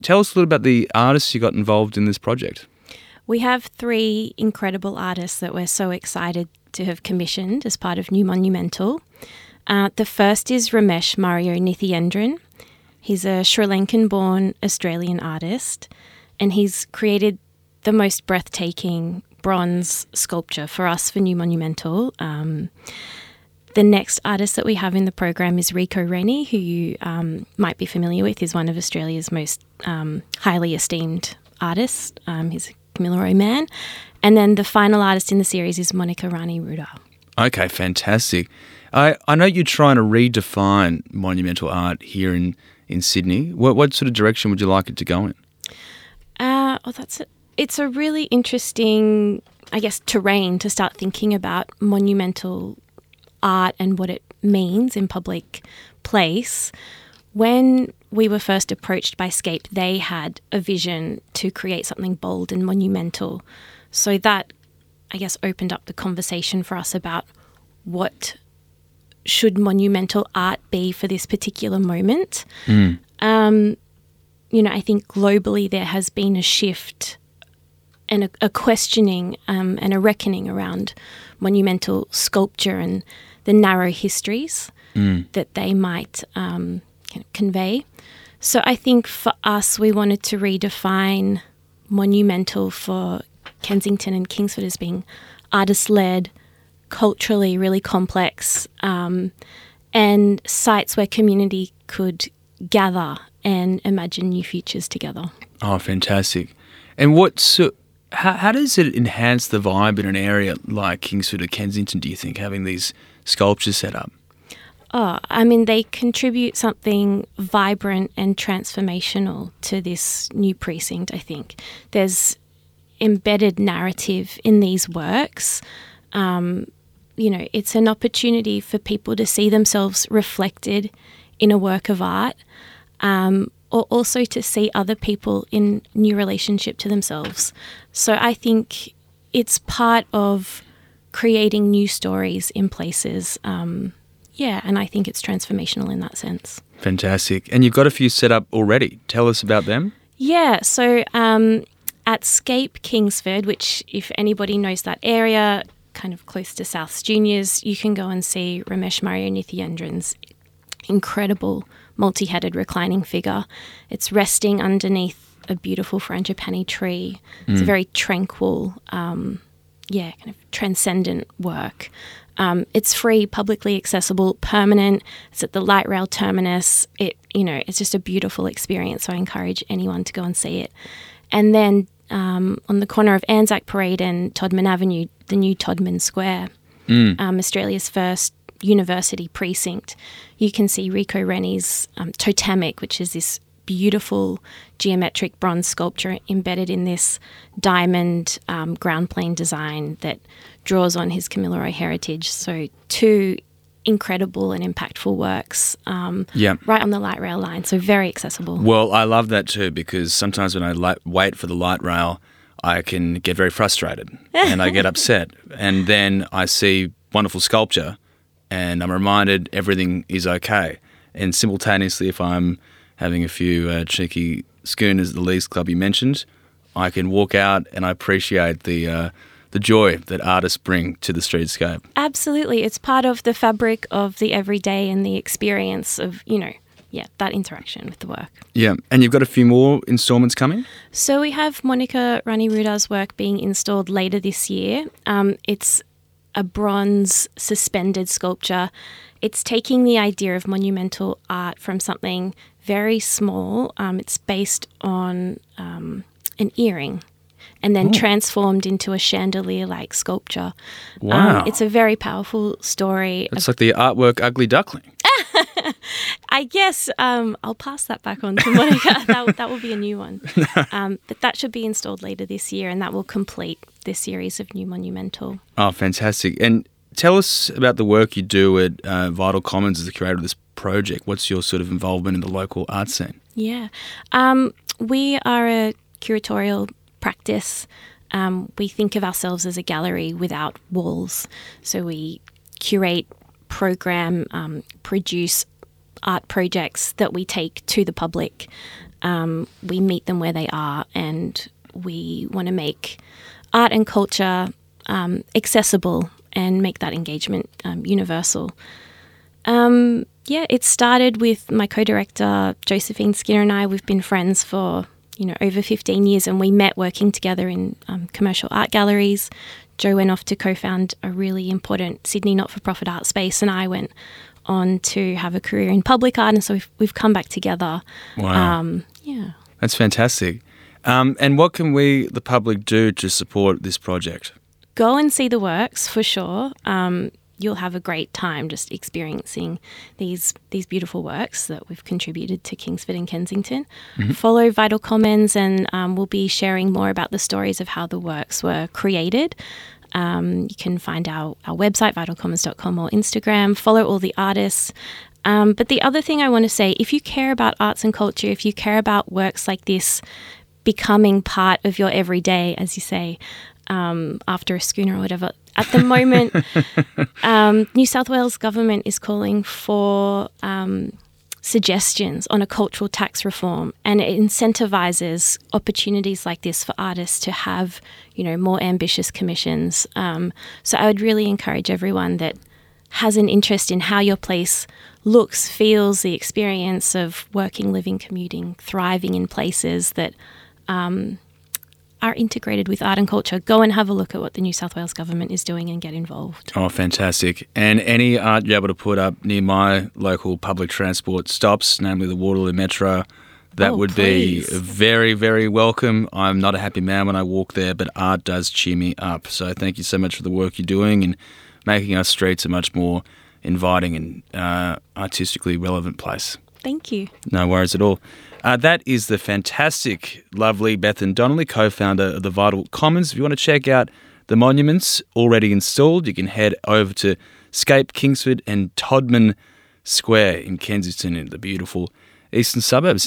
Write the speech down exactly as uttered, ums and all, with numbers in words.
tell us a little about the artists you got involved in this project. We have three incredible artists that we're so excited to have commissioned as part of New Monumental. Uh, the first is Ramesh Mario Nithyendran. He's a Sri Lankan-born Australian artist, and he's created the most breathtaking bronze sculpture for us for New Monumental. Um, the next artist that we have in the program is Rico Rennie, who you um, might be familiar with. He's one of Australia's most um, highly esteemed artists. Um, he's a Kamilaroi man. And then the final artist in the series is Monica Rani Ruda. Okay, fantastic. I, I know you're trying to redefine monumental art here in, in Sydney. What, what sort of direction would you like it to go in? Uh, oh, that's a, it's a really interesting, I guess, terrain to start thinking about monumental art and what it means in public place. When we were first approached by Scape, they had a vision to create something bold and monumental. So that, I guess, opened up the conversation for us about what should monumental art be for this particular moment. Mm. Um, you know, I think globally there has been a shift and a, a questioning um, and a reckoning around monumental sculpture and the narrow histories mm. that they might um, convey. So I think for us, we wanted to redefine monumental for Kensington and Kingsford as being artist-led, culturally really complex, um, and sites where community could gather and imagine new futures together. Oh, fantastic. And what so, how, how does it enhance the vibe in an area like Kingsford or Kensington, do you think, having these sculptures set up? Oh, I mean, they contribute something vibrant and transformational to this new precinct, I think. There's embedded narrative in these works. Um, you know, it's an opportunity for people to see themselves reflected in a work of art, um, or also to see other people in new relationship to themselves. So I think it's part of creating new stories in places. Um, yeah, and I think it's transformational in that sense. Fantastic. And you've got a few set up already. Tell us about them. Yeah, so um, at Scape Kingsford, which if anybody knows that area, kind of close to South Juniors, you can go and see Ramesh Mario Nithyendran's incredible multi-headed reclining figure. It's resting underneath a beautiful frangipani tree. It's Mm. a very tranquil, um, yeah, kind of transcendent work. Um, it's free, publicly accessible, permanent. It's at the light rail terminus. It, you know, it's just a beautiful experience. So I encourage anyone to go and see it. And then um, on the corner of Anzac Parade and Todman Avenue, the new Todman Square, Mm. um, Australia's first university precinct, you can see Rico Rennie's um, Totemic, which is this beautiful geometric bronze sculpture embedded in this diamond um, ground plane design that draws on his Kamilaroi heritage. So two incredible and impactful works um, Yeah. right on the light rail line, so very accessible. Well, I love that too, because sometimes when I li- wait for the light rail, I can get very frustrated and I get upset. And then I see wonderful sculpture and I'm reminded everything is okay. And simultaneously, if I'm having a few uh, cheeky schooners at the Leagues Club you mentioned, I can walk out and I appreciate the uh, the joy that artists bring to the streetscape. Absolutely. It's part of the fabric of the everyday and the experience of, you know, yeah, that interaction with the work. Yeah, and you've got a few more instalments coming? So we have Monica Rani Ruda's work being installed later this year. Um, it's a bronze suspended sculpture. It's taking the idea of monumental art from something very small. Um, it's based on um, an earring and then Ooh. transformed into a chandelier-like sculpture. Wow. Um, it's a very powerful story. It's like the artwork Ugly Duckling. I guess um, I'll pass that back on to Monica. that, that will be a new one. Um, but that should be installed later this year, and that will complete this series of New Monumental. Oh, fantastic. And tell us about the work you do at uh, Vital Commons as the curator of this project. What's your sort of involvement in the local art scene? Yeah. Um, we are a curatorial practice. Um, we think of ourselves as a gallery without walls. So we curate, program, um, produce art projects that we take to the public. Um, we meet them where they are, and we want to make art and culture um, accessible and make that engagement um, universal. Um, yeah, it started with my co-director, Josephine Skinner, and I. We've been friends for, you know, over fifteen years, and we met working together in um, commercial art galleries. Jo went off to co-found a really important Sydney not-for-profit art space, and I went on to have a career in public art, and so we've, we've come back together. Wow. Um, yeah. That's fantastic. Um, and what can we, the public, do to support this project? Go and see the works, for sure. Um, you'll have a great time just experiencing these these beautiful works that we've contributed to Kingsford and Kensington. Mm-hmm. Follow Vital Commons, and um, we'll be sharing more about the stories of how the works were created. Um, you can find our, our website, vital commons dot com, or Instagram. Follow all the artists. Um, but the other thing I want to say, if you care about arts and culture, if you care about works like this becoming part of your everyday, as you say, um, after a schooner or whatever, at the moment, um, New South Wales government is calling for um, suggestions on a cultural tax reform, and it incentivises opportunities like this for artists to have, you know, more ambitious commissions. Um, so I would really encourage everyone that has an interest in how your place looks, feels, the experience of working, living, commuting, thriving in places that um, are integrated with art and culture. Go and have a look at what the New South Wales government is doing and get involved. Oh, fantastic. And any art you're able to put up near my local public transport stops, namely the Waterloo Metro, that oh, would please. be very, very welcome. I'm not a happy man when I walk there, but art does cheer me up. So thank you so much for the work you're doing and making our streets a much more inviting and uh, artistically relevant place. Thank you. No worries at all. Uh, that is the fantastic, lovely Bethan Donnelly, co-founder of the Vital Commons. If you want to check out the monuments already installed, you can head over to Scape, Kingsford and Todman Square in Kensington in the beautiful eastern suburbs.